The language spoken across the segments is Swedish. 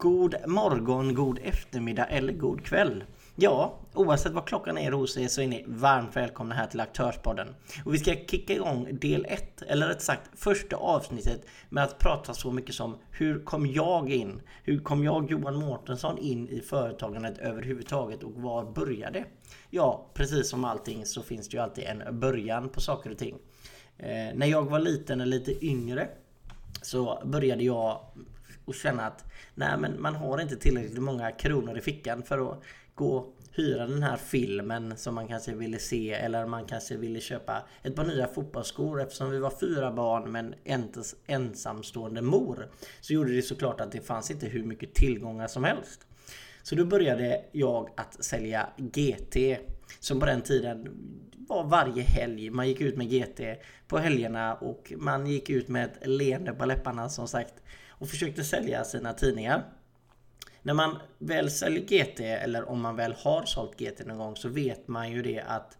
God morgon, god eftermiddag eller god kväll. Ja, oavsett vad klockan är hos er så är ni varmt välkomna här till Aktörspodden. Och vi ska kicka igång del 1, eller rätt sagt första avsnittet med att prata så mycket som hur kom jag in? Hur kom jag, Johan Mårtensson, in i företagandet överhuvudtaget och var började? Ja, precis som allting så finns det ju alltid en början på saker och ting. När jag var liten och lite yngre så började jag och känna att nej, men man har inte tillräckligt många kronor i fickan för att gå och hyra den här filmen som man kanske ville se, eller man kanske ville köpa ett par nya fotbollsskor. Eftersom vi var 4 barn men en ensamstående mor så gjorde det såklart att det fanns inte hur mycket tillgångar som helst. Så då började jag att sälja GT, som på den tiden var varje helg. Man gick ut med GT på helgerna och man gick ut med ett leende på läpparna som sagt och försökte sälja sina tidningar. När man väl säljer GT, eller om man väl har sålt GT någon gång, så vet man ju det att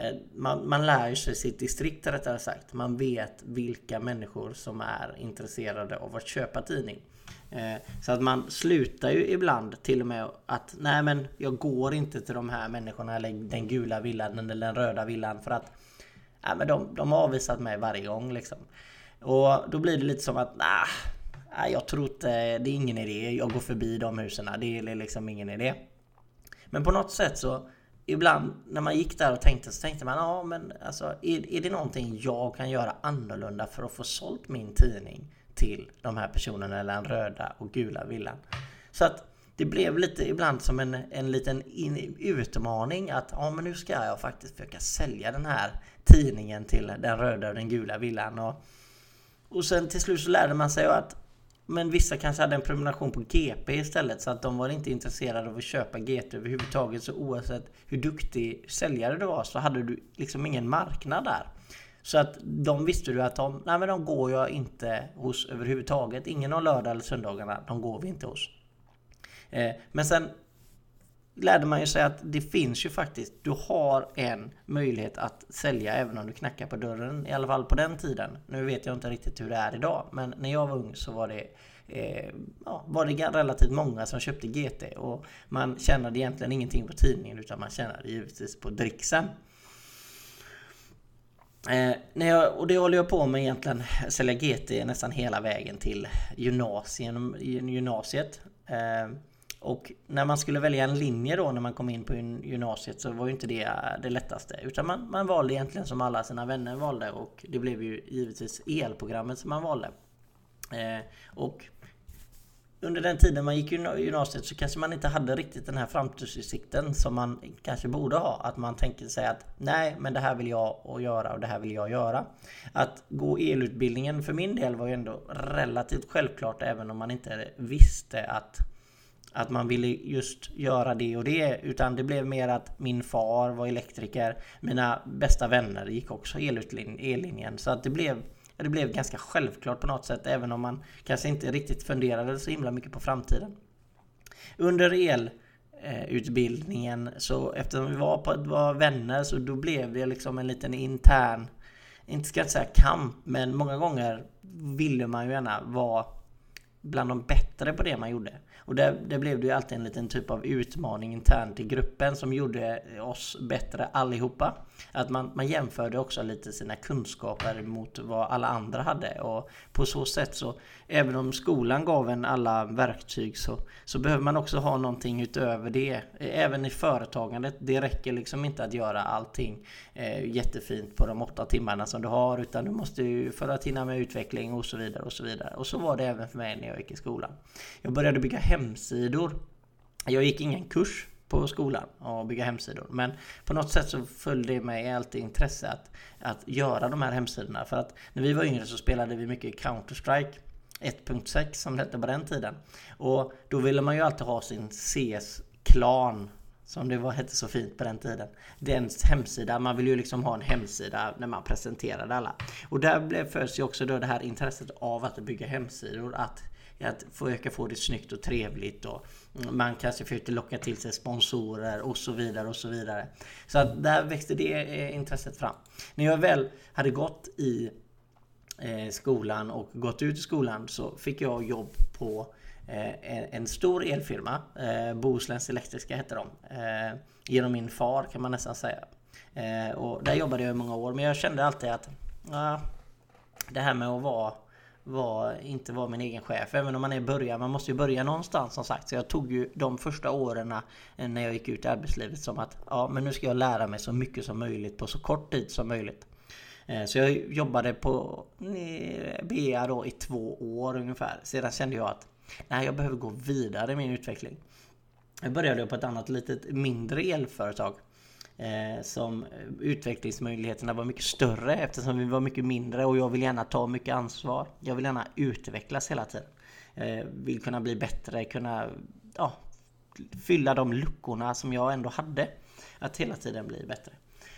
man lär sig sitt distrikt rättare sagt. Man vet vilka människor som är intresserade av att köpa tidning. Så att man slutar ju ibland till och med att nej, men jag går inte till de här människorna eller den gula villan eller den röda villan för att men de har avvisat mig varje gång liksom. Och då blir det lite som att jag tror inte, det är ingen idé, jag går förbi de husen, det är liksom ingen idé. Men på något sätt så ibland när man gick där och tänkte så tänkte man men alltså, är det någonting jag kan göra annorlunda för att få sålt min tidning till de här personerna eller den röda och gula villan. Så att det blev lite ibland som en liten utmaning att men nu ska jag faktiskt försöka sälja den här tidningen till den röda och den gula villan. Och sen till slut så lärde man sig att men vissa kanske hade en prenumeration på GP istället, så att de var inte intresserade av att köpa GT överhuvudtaget. Så oavsett hur duktig säljare du var så hade du liksom ingen marknad där. Så att de visste du att de går jag inte hos överhuvudtaget. Ingen av lördag eller söndagarna, de går vi inte hos. Men sen lärde man ju sig att det finns ju faktiskt, du har en möjlighet att sälja även om du knackar på dörren, i alla fall på den tiden. Nu vet jag inte riktigt hur det är idag, men när jag var ung så var det relativt många som köpte GT och man tjänade egentligen ingenting på tidningen utan man tjänade givetvis på dricksen. Och det håller jag på med egentligen, sälja GT nästan hela vägen till gymnasiet. Och när man skulle välja en linje då när man kom in på gymnasiet så var ju inte det lättaste. Utan man valde egentligen som alla sina vänner valde, och det blev ju givetvis elprogrammet som man valde. Och under den tiden man gick gymnasiet så kanske man inte hade riktigt den här framtidsutsikten som man kanske borde ha. Att man tänker sig att nej, men det här vill jag göra och det här vill jag göra. Att gå elutbildningen för min del var ju ändå relativt självklart, även om man inte visste att man ville just göra det och det, utan det blev mer att min far var elektriker, mina bästa vänner gick också ellinjen, så att det blev ganska självklart på något sätt, även om man kanske inte riktigt funderade så himla mycket på framtiden. Under elutbildningen så eftersom vi var vänner så då blev det liksom en liten intern, inte ska jag säga kamp, men många gånger ville man ju gärna vara bland de bättre på det man gjorde. Och det blev det ju alltid en liten typ av utmaning internt i gruppen som gjorde oss bättre allihopa. Att man jämförde också lite sina kunskaper mot vad alla andra hade. Och på så sätt så, även om skolan gav en alla verktyg så behöver man också ha någonting utöver det. Även i företagandet, det räcker liksom inte att göra allting jättefint på de 8 timmarna som du har. Utan du måste ju för att hinna med utveckling och så vidare och så vidare. Och så var det även för mig när jag gick i skolan. Jag började bygga hemsidor. Jag gick ingen kurs på skolan och bygga hemsidor, men på något sätt så följde det mig alltid intresse att göra de här hemsidorna, för att när vi var yngre så spelade vi mycket Counter-Strike 1.6 som det hette på den tiden, och då ville man ju alltid ha sin CS-klan som det hette så fint på den tiden. Dens hemsida, man vill ju liksom ha en hemsida när man presenterade alla, och där följs ju också då det här intresset av att bygga hemsidor, att försöka få det snyggt och trevligt, och man kanske försökte locka till sig sponsorer och så vidare och så vidare. Så att där växte det intresset fram. När jag väl hade gått i skolan och gått ut i skolan så fick jag jobb på en stor elfirma, Bohusläns Elektriska heter de, genom min far kan man nästan säga. Och där jobbade jag i många år, men jag kände alltid att det här med att inte vara min egen chef, även om man är början, man måste ju börja någonstans som sagt. Så jag tog ju de första åren när jag gick ut i arbetslivet som att men nu ska jag lära mig så mycket som möjligt på så kort tid som möjligt. Så jag jobbade på BA då i 2 år ungefär. Sedan kände jag att jag behöver gå vidare i min utveckling. Jag började på ett annat litet mindre elföretag som utvecklingsmöjligheterna var mycket större eftersom vi var mycket mindre, och jag vill gärna ta mycket ansvar. Jag vill gärna utvecklas hela tiden. Vill kunna bli bättre, kunna fylla de luckorna som jag ändå hade, att hela tiden bli bättre.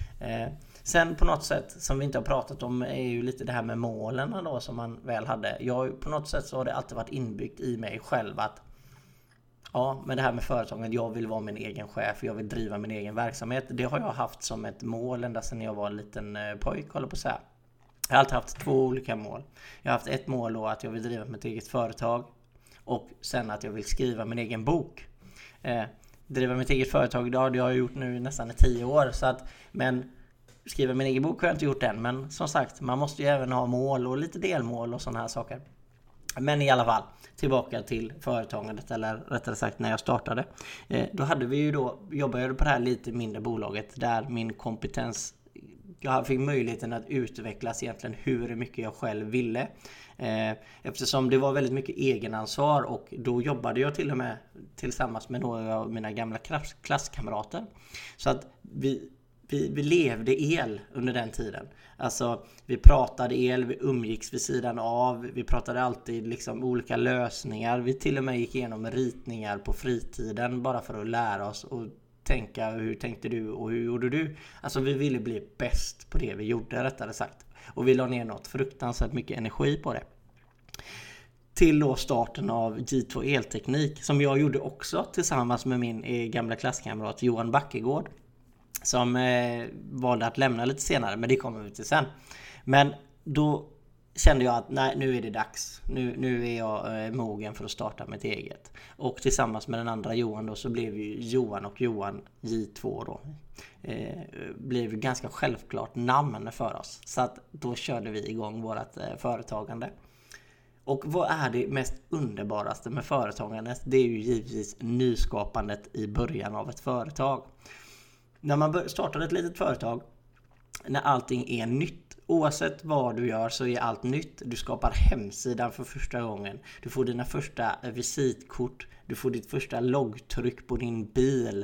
Sen på något sätt som vi inte har pratat om är ju lite det här med målen då som man väl hade. På något sätt så har det alltid varit inbyggt i mig själv att men det här med företagen, jag vill vara min egen chef, jag vill driva min egen verksamhet. Det har jag haft som ett mål ända sedan jag var en liten pojk, håller på att säga. Jag har alltid haft 2 olika mål. Jag har haft ett mål då att jag vill driva mitt eget företag, och sen att jag vill skriva min egen bok. Driva mitt eget företag, det har jag gjort nu nästan i 10 år. Men skriva min egen bok har jag inte gjort än. Men som sagt, man måste ju även ha mål och lite delmål och sådana här saker. Men i alla fall, tillbaka till företagandet, eller rättare sagt när jag startade. Då jobbade jag på det här lite mindre bolaget där min kompetens, jag fick möjligheten att utvecklas egentligen hur mycket jag själv ville. Eftersom det var väldigt mycket egenansvar, och då jobbade jag till och med tillsammans med några av mina gamla klasskamrater. Så att vi levde el under den tiden. Alltså vi pratade el, vi umgicks vid sidan av, vi pratade alltid liksom olika lösningar. Vi till och med gick igenom ritningar på fritiden bara för att lära oss och tänka hur tänkte du och hur gjorde du. Alltså vi ville bli bäst på det vi gjorde, rättare sagt. Och vi la ner något fruktansvärt mycket energi på det. Till då starten av J2 Elteknik som jag gjorde också tillsammans med min gamla klasskamrat Johan Backegård, som valde att lämna lite senare, men det kommer vi till sen. Men då kände jag att nu är det dags. Nu är jag mogen för att starta mitt eget. Och tillsammans med den andra Johan då, så blev ju Johan och Johan J2 då. Blev ganska självklart namn för oss. Så att då körde vi igång vårt företagande. Och vad är det mest underbaraste med företagandet? Det är ju givetvis nyskapandet i början av ett företag. När man startar ett litet företag, när allting är nytt, oavsett vad du gör så är allt nytt. Du skapar hemsidan för första gången. Du får dina första visitkort. Du får ditt första loggtryck på din bil.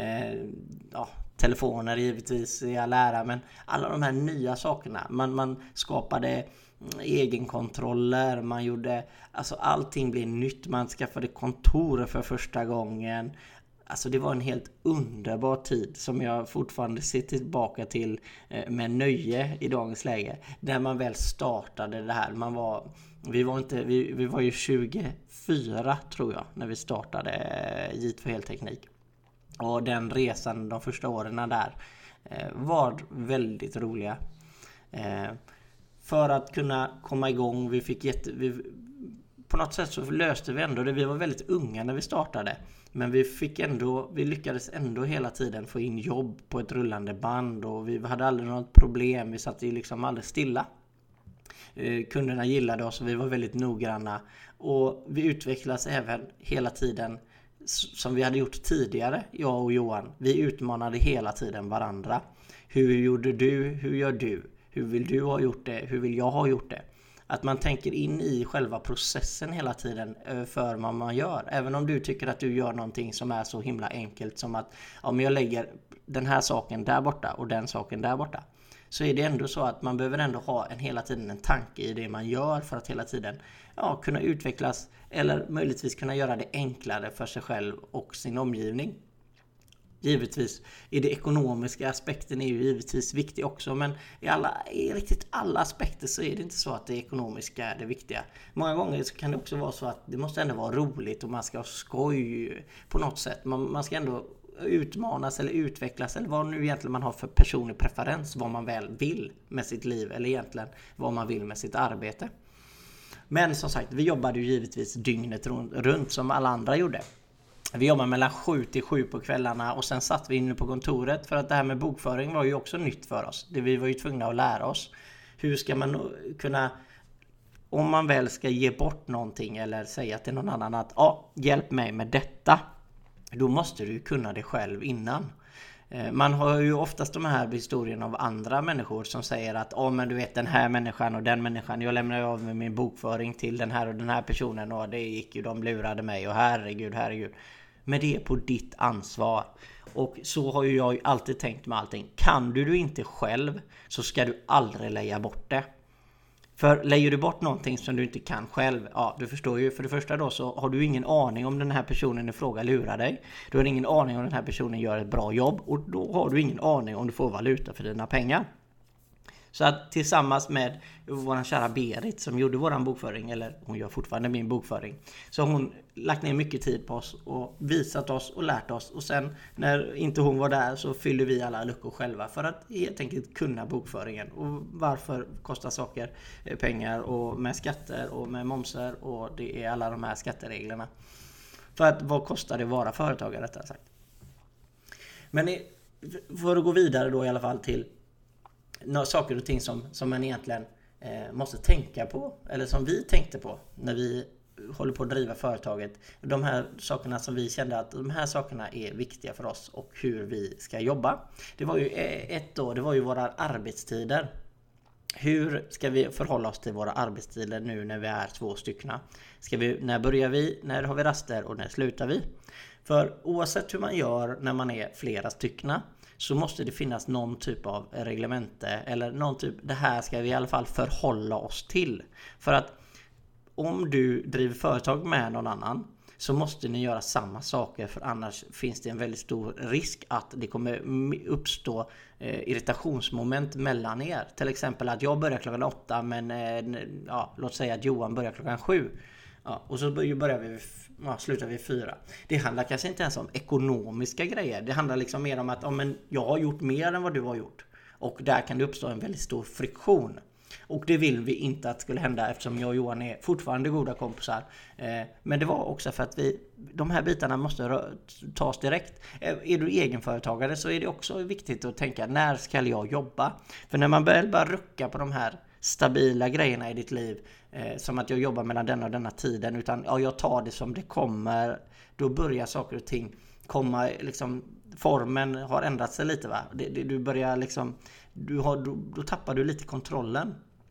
Telefoner givetvis är all ära, men alla de här nya sakerna. Man skapade egenkontroller, man gjorde, alltså allting blev nytt. Man skaffade kontor för första gången. Alltså det var en helt underbar tid som jag fortfarande ser tillbaka till med nöje i dagens läge. När man väl startade det här. Vi var ju 24 tror jag när vi startade J2 Elteknik. Och den resan de första åren där var väldigt roliga. För att kunna komma igång, på något sätt så löste vi ändå det. Vi var väldigt unga när vi startade. Men vi lyckades ändå hela tiden få in jobb på ett rullande band. Och vi hade aldrig något problem. Vi satt liksom aldrig stilla. Kunderna gillade oss och vi var väldigt noggranna. Och vi utvecklades även hela tiden som vi hade gjort tidigare, jag och Johan. Vi utmanade hela tiden varandra. Hur gjorde du? Hur gör du? Hur vill du ha gjort det? Hur vill jag ha gjort det? Att man tänker in i själva processen hela tiden för vad man gör. Även om du tycker att du gör någonting som är så himla enkelt som att om jag lägger den här saken där borta och den saken där borta. Så är det ändå så att man behöver ändå ha hela tiden en tanke i det man gör för att hela tiden kunna utvecklas eller möjligtvis kunna göra det enklare för sig själv och sin omgivning. Givetvis, i det ekonomiska aspekten är ju givetvis viktig också, men i riktigt alla aspekter så är det inte så att det ekonomiska är det viktiga. Många gånger så kan det också vara så att det måste ändå vara roligt och man ska ha skoj på något sätt. Man ska ändå utmanas eller utvecklas eller vad nu egentligen man har för personlig preferens, vad man väl vill med sitt liv eller egentligen vad man vill med sitt arbete. Men som sagt, vi jobbade ju givetvis dygnet runt som alla andra gjorde. Vi jobbade mellan 7 till 7 på kvällarna och sen satt vi inne på kontoret för att det här med bokföring var ju också nytt för oss. Vi var ju tvungna att lära oss. Hur ska man kunna, om man väl ska ge bort någonting eller säga till någon annan att hjälp mig med detta, då måste du kunna det själv innan. Man har ju oftast de här historierna av andra människor som säger att men du vet den här människan och den människan, jag lämnar av med min bokföring till den här och den här personen och det gick ju, de lurade mig och herregud. Men det är på ditt ansvar. Och så har ju jag alltid tänkt med allting. Kan du inte själv så ska du aldrig lägga bort det. För lägger du bort någonting som du inte kan själv, du förstår ju, för det första då så har du ingen aning om den här personen i fråga lurar dig. Du har ingen aning om den här personen gör ett bra jobb och då har du ingen aning om du får valuta för dina pengar. Så att tillsammans med vår kära Berit som gjorde våran bokföring, eller hon gör fortfarande min bokföring, så har hon lagt ner mycket tid på oss och visat oss och lärt oss. Och sen när inte hon var där så fyllde vi alla luckor själva för att helt enkelt kunna bokföringen. Och varför kostar saker pengar och med skatter och med momser och det är alla de här skattereglerna. För att vad kostar det att vara företagare rättare sagt. Men för att gå vidare då i alla fall till saker och ting som man egentligen måste tänka på, eller som vi tänkte på när vi håller på att driva företaget. De här sakerna som vi kände att de här sakerna är viktiga för oss och hur vi ska jobba. Det var ju det var ju våra arbetstider. Hur ska vi förhålla oss till våra arbetstider nu när vi är 2 stycken? När börjar vi, när har vi raster och när slutar vi? För oavsett hur man gör när man är flera stycken så måste det finnas någon typ av reglemente eller någon typ, det här ska vi i alla fall förhålla oss till. För att om du driver företag med någon annan så måste ni göra samma saker, för annars finns det en väldigt stor risk att det kommer uppstå irritationsmoment mellan er. Till exempel att jag börjar klockan 8 men låt säga att Johan börjar klockan 7. Och så slutar vi 4. Det handlar kanske inte ens om ekonomiska grejer. Det handlar liksom mer om att jag har gjort mer än vad du har gjort. Och där kan det uppstå en väldigt stor friktion. Och det vill vi inte att skulle hända eftersom jag och Johan är fortfarande goda kompisar. Men det var också för att de här bitarna måste tas direkt. Är du egenföretagare så är det också viktigt att tänka, när ska jag jobba? För när man bara rucka på de här stabila grejerna i ditt liv, som att jag jobbar mellan denna och denna tiden, utan jag tar det som det kommer, då börjar saker och ting komma, liksom formen har ändrat sig lite, va? Du börjar liksom, då tappar du lite kontrollen.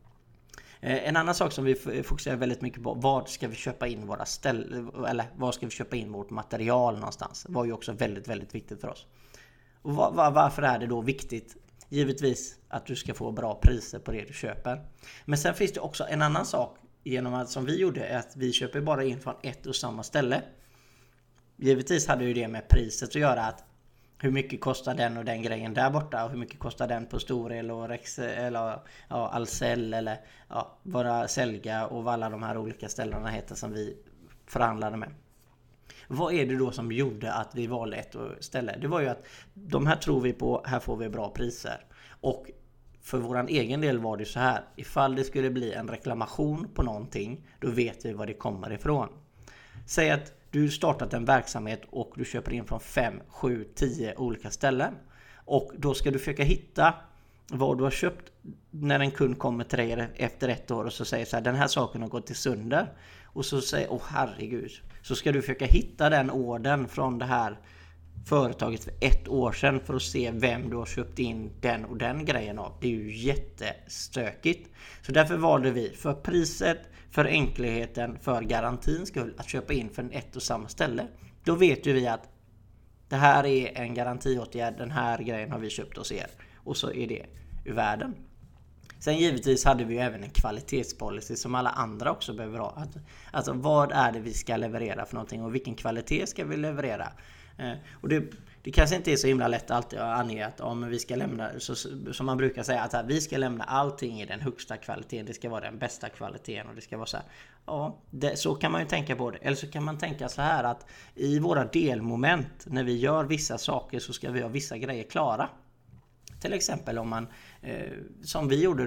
En annan sak som vi fokuserar väldigt mycket på, vad ska vi köpa in vad ska vi köpa in vårt material någonstans, var ju också väldigt, väldigt viktigt för oss. Och varför är det då viktigt? Givetvis att du ska få bra priser på det du köper. Men sen finns det också en annan sak genom att, som vi gjorde, är att vi köper bara in från ett och samma ställe. Givetvis hade ju det med priset att göra, att hur mycket kostar den och den grejen där borta och hur mycket kostar den på Storel och Rex eller Ahlsell eller våra Selga och vad alla de här olika ställena heter som vi förhandlade med. Vad är det då som gjorde att vi valde ett ställe? Det var ju att de här tror vi på, här får vi bra priser. Och för våran egen del var det så här, ifall det skulle bli en reklamation på någonting, då vet vi var det kommer ifrån. Säg att du startat en verksamhet och du köper in från 5, 7, 10 olika ställen. Och då ska du försöka hitta vad du har köpt när en kund kommer till dig efter 1 år och så säger så här, den här saken har gått till sönder. Och så säger, herregud, så ska du försöka hitta den orden från det här företaget för 1 år sedan för att se vem du har köpt in den och den grejen av. Det är ju jättestökigt. Så därför valde vi för priset, för enkelheten, för garantins skull att köpa in för ett och samma ställe. Då vet ju vi att det här är en garantiåtgärd, den här grejen har vi köpt hos er. Och så är det ur världen. Sen givetvis hade vi ju även en kvalitetspolicy som alla andra också behöver ha. Alltså vad är det vi ska leverera för någonting och vilken kvalitet ska vi leverera? Och det kanske inte är så himla lätt alltid att ange att men vi ska lämna, som man brukar säga, att vi ska lämna allting i den högsta kvaliteten, det ska vara den bästa kvaliteten och det ska vara så här. Så kan man ju tänka på det. Eller så kan man tänka så här att i våra delmoment, när vi gör vissa saker så ska vi ha vissa grejer klara. Till exempel om man, som vi gjorde då,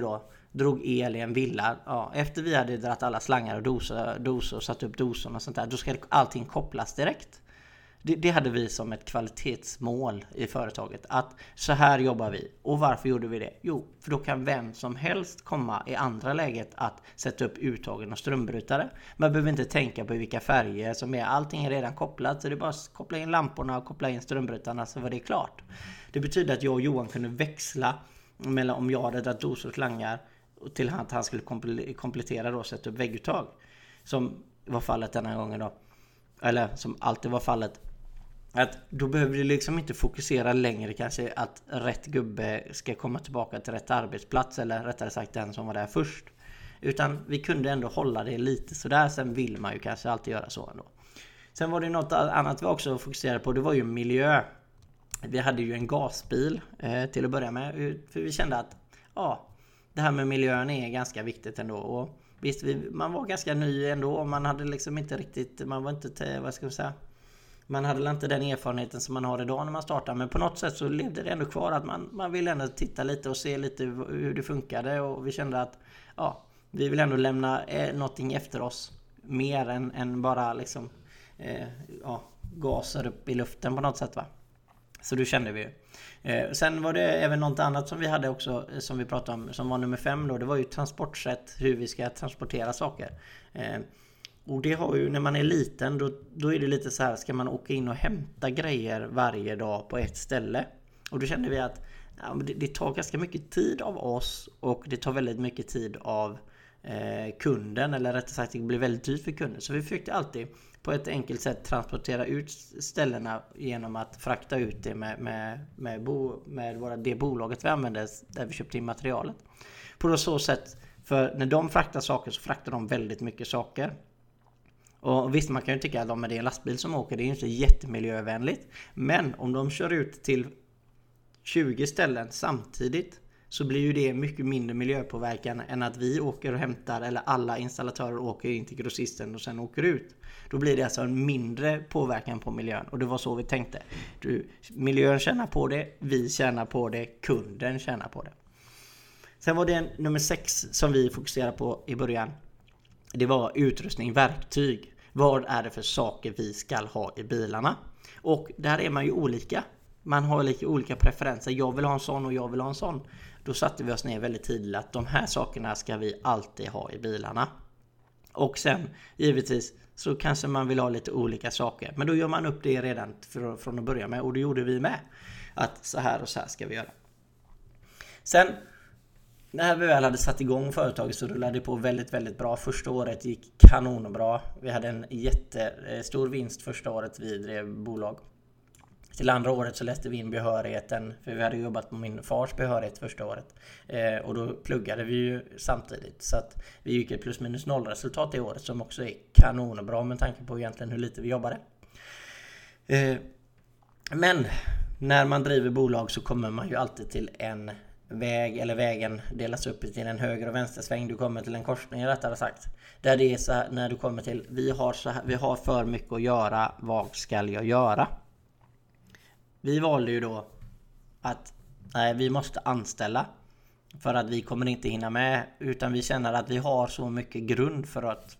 drog el i en villa. Ja, efter vi hade dratt alla slangar och dosor och satt upp dosorna och sånt där, då ska allting kopplas direkt. Det hade vi som ett kvalitetsmål i företaget, att så här jobbar vi. Och varför gjorde vi det? Jo, för då kan vem som helst komma i andra läget att sätta upp uttagen och strömbrytare. Man behöver inte tänka på vilka färger som är, allting är redan kopplat, så det är bara att koppla in lamporna och koppla in strömbrytarna, så var det klart. Det betyder att jag och Johan kunde växla mellan, om jag hade dragit dosor och slangar, till att han skulle komplettera då och sätta upp vägguttag, som var fallet denna gången då, eller som alltid var fallet. Att då behöver du liksom inte fokusera längre kanske att rätt gubbe ska komma tillbaka till rätt arbetsplats, eller rättare sagt den som var där först. Utan vi kunde ändå hålla det lite sådär. Sen vill man ju kanske alltid göra så ändå. Sen var det något annat vi också fokuserade på. Det var ju miljö. Vi hade ju en gasbil till att börja med. För vi kände att det här med miljön är ganska viktigt ändå. Och visst, man var ganska ny ändå. Och man hade liksom inte riktigt, man var inte, vad ska vi säga, man hade inte den erfarenheten som man har idag när man startar. Men på något sätt så levde det ändå kvar att man ville ändå titta lite och se lite hur det funkade. Och vi kände att vi vill ändå lämna någonting efter oss. Mer än bara liksom gaser upp i luften på något sätt, va. Så då kände vi ju. Sen var det även något annat som vi hade också, som vi pratade om, som var nummer 5 då. Det var ju transportsätt, hur vi ska transportera saker. Och det har ju, när man är liten, då är det lite så här, ska man åka in och hämta grejer varje dag på ett ställe? Och då kände vi att det tar ganska mycket tid av oss, och det tar väldigt mycket tid av kunden, eller rättare sagt det blir väldigt dyrt för kunden. Så vi försökte alltid på ett enkelt sätt transportera ut ställena genom att frakta ut det med det bolaget vi använde där vi köpte in materialet. På så sätt, för när de fraktar saker så fraktar de väldigt mycket saker. Och visst, man kan ju tycka att om det är en lastbil som åker, det är inte jättemiljövänligt. Men om de kör ut till 20 ställen samtidigt, så blir ju det mycket mindre miljöpåverkan än att vi åker och hämtar, eller alla installatörer åker in till grossisten och sen åker ut. Då blir det alltså en mindre påverkan på miljön. Och det var så vi tänkte. Miljön tjänar på det, vi tjänar på det, kunden tjänar på det. Sen var det nummer 6 som vi fokuserade på i början. Det var utrustning, verktyg. Vad är det för saker vi ska ha i bilarna? Och där är man ju olika. Man har lite olika preferenser. Jag vill ha en sån och jag vill ha en sån. Då satte vi oss ner väldigt tidigt att de här sakerna ska vi alltid ha i bilarna. Och sen givetvis så kanske man vill ha lite olika saker. Men då gör man upp det redan från att börja med. Och det gjorde vi med. Att så här och så här ska vi göra. Sen när vi väl hade satt igång företaget så rullade det på väldigt, väldigt bra. Första året gick kanonbra. Vi hade en jättestor vinst första året vi drev bolag. Till andra året så läste vi in behörigheten, för vi hade jobbat på min fars behörighet första året. Och då pluggade vi ju samtidigt. Så att vi gick ett plus minus noll resultat i året, som också är kanonbra med tanke på egentligen hur lite vi jobbade. Men när man driver bolag så kommer man ju alltid till en väg, eller vägen delas upp till en höger- och vänstersväng. Du kommer till en korsning, rättare sagt. Där det är så här, när du kommer till vi har för mycket att göra, vad ska jag göra? Vi valde ju då att vi måste anställa, för att vi kommer inte hinna med, utan vi känner att vi har så mycket grund för att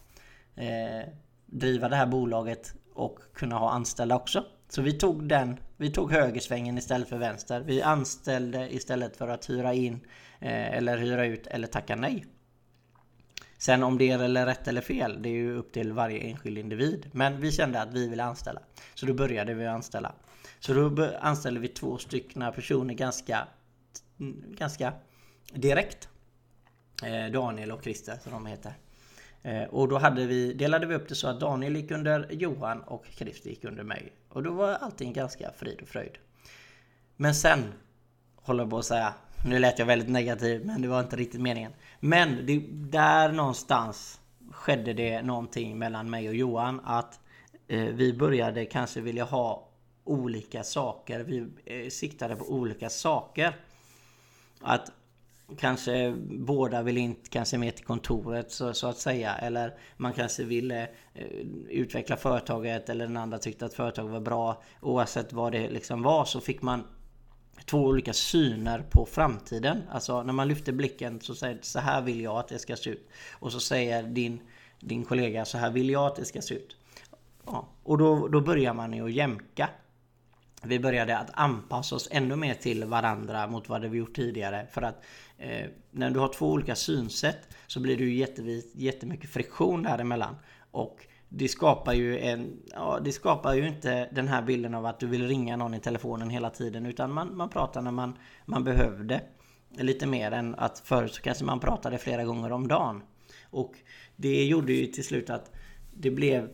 driva det här bolaget och kunna ha anställda också. Så vi tog högersvängen istället för vänster. Vi anställde istället för att hyra in eller hyra ut eller tacka nej. Sen om det är rätt eller fel, det är ju upp till varje enskild individ. Men vi kände att vi ville anställa. Så då började vi anställa. Så då anställde vi 2 stycken personer ganska direkt. Daniel och Christer som de heter. Och då delade vi upp det så att Daniel gick under Johan och Christer gick under mig. Och då var allting ganska frid och fröjd. Men sen, håller jag på att säga, nu lät jag väldigt negativ, men det var inte riktigt meningen. Men där någonstans skedde det någonting mellan mig och Johan, att vi började kanske vilja ha olika saker. Vi siktade på olika saker. Att kanske båda vill inte kanske med till kontoret så att säga, eller man kanske ville utveckla företaget, eller den andra tyckte att företaget var bra. Oavsett vad det liksom var, så fick man två olika syner på framtiden. Alltså när man lyfter blicken så säger så här vill jag att det ska se ut. Och så säger din kollega så här vill jag att det ska se ut. Ja, och då börjar man ju att jämka. Vi började att anpassa oss ännu mer till varandra mot vad det vi gjort tidigare. För att när du har två olika synsätt så blir det ju jättemycket friktion däremellan. Och det skapar ju inte den här bilden av att du vill ringa någon i telefonen hela tiden. Utan man pratar när man behövde. Lite mer än att förut så kanske man pratade flera gånger om dagen. Och det gjorde ju till slut att det blev...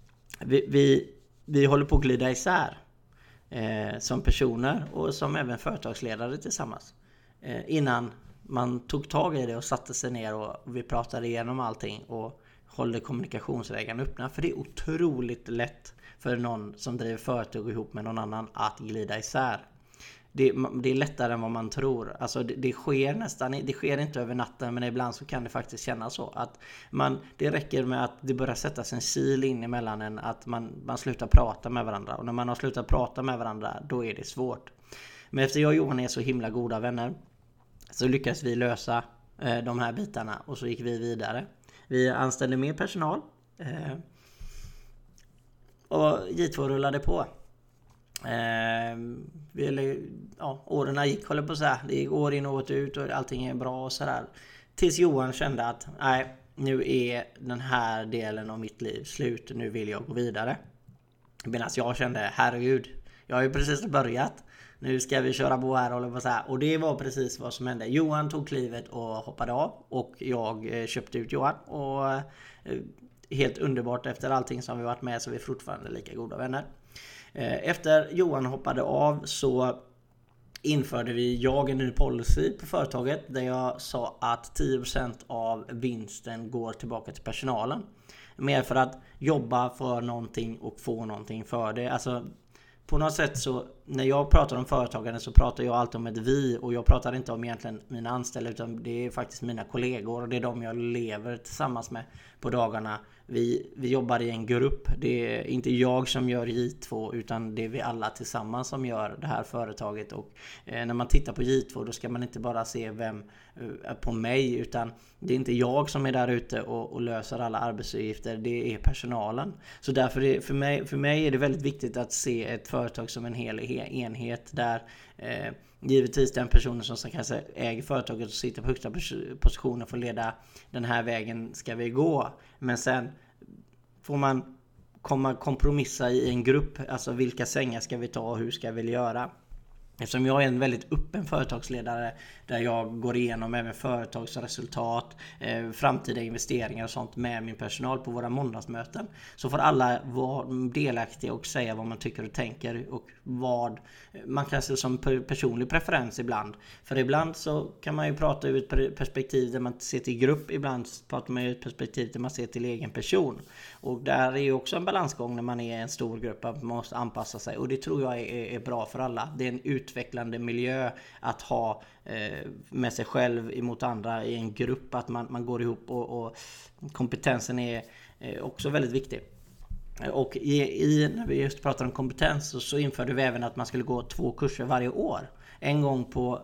Vi håller på att glida isär. Som personer och som även företagsledare tillsammans. Innan man tog tag i det och satte sig ner och vi pratade igenom allting och håller kommunikationsvägarna öppna. För det är otroligt lätt för någon som driver företag ihop med någon annan att glida isär. Det är lättare än vad man tror. Alltså det sker inte över natten, men ibland så kan det faktiskt kännas så att det räcker med att det börjar sättas en sil in emellan en, att man slutar prata med varandra. Och när man har slutat prata med varandra, då är det svårt. Men efter jag och Johan är så himla goda vänner så lyckades vi lösa de här bitarna och så gick vi vidare. Vi anställde mer personal och J2 rullade på. Åren gick, håller på att säga. Det gick år in och år ut och allting är bra och sådär. Tills Johan kände att nej, nu är den här delen av mitt liv slut. Nu vill jag gå vidare. Medan jag kände, herregud, jag har ju precis börjat. Nu ska vi köra på här, håller på så här. Och det var precis vad som hände. Johan tog klivet och hoppade av. Och jag köpte ut Johan. Och helt underbart, efter allting som vi varit med så är vi fortfarande lika goda vänner. Efter Johan hoppade av så införde jag en ny policy på företaget där jag sa att 10% av vinsten går tillbaka till personalen. Mer för att jobba för någonting och få någonting för det. Alltså på något sätt så när jag pratar om företagande så pratar jag alltid om ett vi, och jag pratar inte om egentligen mina anställda utan det är faktiskt mina kollegor och det är de jag lever tillsammans med på dagarna. Vi jobbar i en grupp. Det är inte jag som gör J2 utan det är vi alla tillsammans som gör det här företaget. Och när man tittar på J2 då ska man inte bara se vem på mig, utan det är inte jag som är där ute och löser alla arbetsuppgifter, det är personalen. Så därför för mig är det väldigt viktigt att se ett företag som en hel enhet där givetvis den personen som kanske äger företaget och sitter på högsta positionen får leda den här vägen ska vi gå. Men sen får man kompromissa i en grupp. Alltså vilka sängar ska vi ta och hur ska vi göra? Eftersom jag är en väldigt öppen företagsledare där jag går igenom även företagsresultat, framtida investeringar och sånt med min personal på våra måndagsmöten, så får alla vara delaktiga och säga vad man tycker och tänker och vad man kan se som personlig preferens ibland. För ibland så kan man ju prata ur ett perspektiv där man ser till grupp, ibland pratar man ur ett perspektiv där man ser till egen person. Och där är ju också en balansgång när man är en stor grupp att man måste anpassa sig, och det tror jag är bra för alla. Det är en utvecklande miljö att ha med sig själv emot andra i en grupp, att man går ihop och kompetensen är också väldigt viktig. Och när vi just pratar om kompetens så införde vi även att man skulle gå 2 kurser varje år. En gång på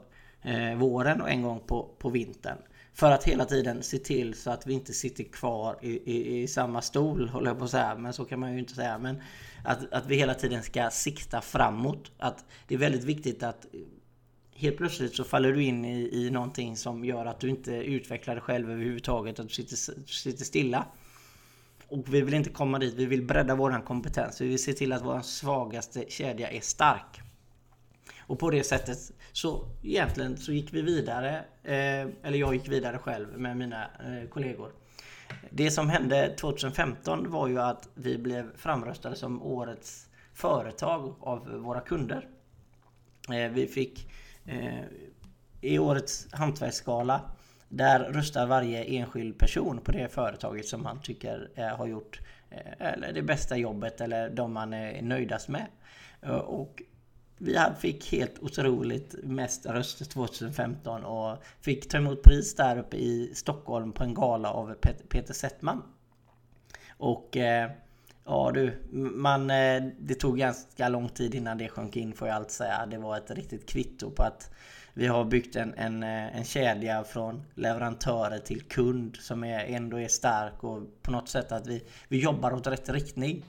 våren och en gång på vintern. För att hela tiden se till så att vi inte sitter kvar i samma stol, håller jag på att säga. Men så kan man ju inte säga. Men att vi hela tiden ska sikta framåt. Att det är väldigt viktigt att helt plötsligt så faller du in i någonting som gör att du inte utvecklar dig själv överhuvudtaget. Att du sitter stilla. Och vi vill inte komma dit. Vi vill bredda vår kompetens. Vi vill se till att vår svagaste kedja är stark. Och på det sättet så egentligen så gick vi vidare, eller jag gick vidare själv med mina kollegor. Det som hände 2015 var ju att vi blev framröstade som årets företag av våra kunder. Vi fick i årets hantverksskala, där röstar varje enskild person på det företaget som man tycker har gjort eller det bästa jobbet eller de man är nöjdast med. Och vi fick helt otroligt mest röster 2015 och fick ta emot pris där uppe i Stockholm på en gala av Peter Settman. Och Ja du, det tog ganska lång tid innan det sjönk in, får jag allt säga. Det var ett riktigt kvitto på att vi har byggt en kedja från leverantörer till kund som ändå är stark, och på något sätt att vi jobbar åt rätt riktning.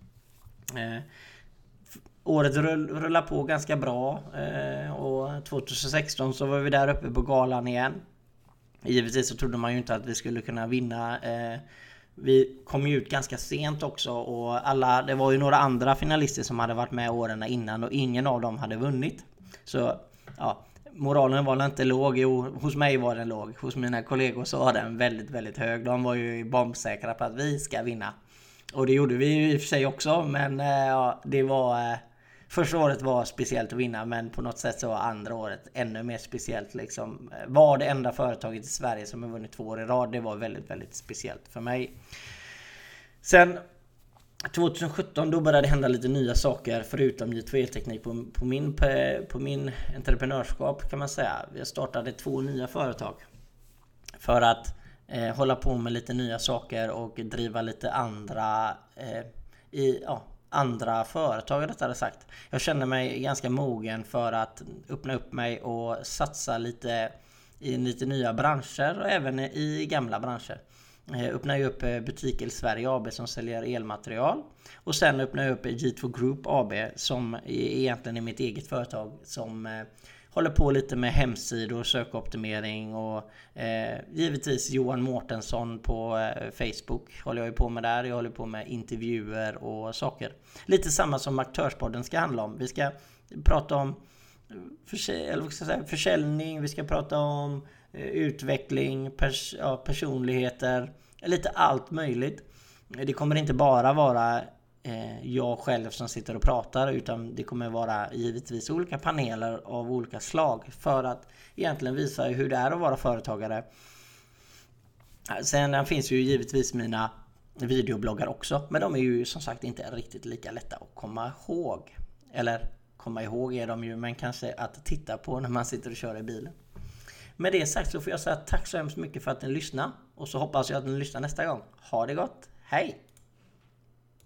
Året rullar på ganska bra, och 2016 så var vi där uppe på galan igen. Givetvis så trodde man ju inte att vi skulle kunna vinna. Vi kom ju ut ganska sent också, och det var ju några andra finalister som hade varit med åren innan och ingen av dem hade vunnit. Så ja, moralen var inte låg. Jo, hos mig var den låg. Hos mina kollegor så var den väldigt, väldigt hög. De var ju bombsäkra på att vi ska vinna. Och det gjorde vi ju i och för sig också, men ja, det var... Första året var speciellt att vinna, men på något sätt så var andra året ännu mer speciellt. Liksom. Var det enda företaget i Sverige som har vunnit 2 år i rad. Det var väldigt, väldigt speciellt för mig. Sen 2017 då började det hända lite nya saker förutom J2 Elteknik på min entreprenörskap, kan man säga. Vi startade 2 nya företag för att hålla på med lite nya saker och driva lite andra företag, rättare sagt. Jag känner mig ganska mogen för att öppna upp mig och satsa lite i lite nya branscher och även i gamla branscher. Öppnar ju upp Butik Sverige AB som säljer elmaterial, och sen öppnar jag upp J2 Group AB som egentligen är mitt eget företag som håller på lite med hemsidor och sökoptimering, och givetvis Johan Mårtensson på Facebook håller jag på med där. Jag håller på med intervjuer och saker. Lite samma som Aktörspodden ska handla om. Vi ska prata om försäljning, vi ska prata om utveckling, personligheter, lite allt möjligt. Det kommer inte bara vara jag själv som sitter och pratar, utan det kommer vara givetvis olika paneler av olika slag för att egentligen visa hur det är att vara företagare. Sen finns ju givetvis mina videobloggar också, men de är ju som sagt inte riktigt lika lätta att komma ihåg. Eller komma ihåg är de ju, men kanske att titta på när man sitter och kör i bilen. Med det sagt så får jag säga tack så hemskt mycket för att ni lyssnar, och så hoppas jag att ni lyssnar nästa gång. Ha det gott, hej!